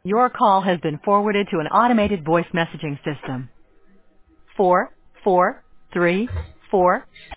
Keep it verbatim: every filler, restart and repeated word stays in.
Your call has been forwarded to an automated voice messaging system. Four, four, three, four,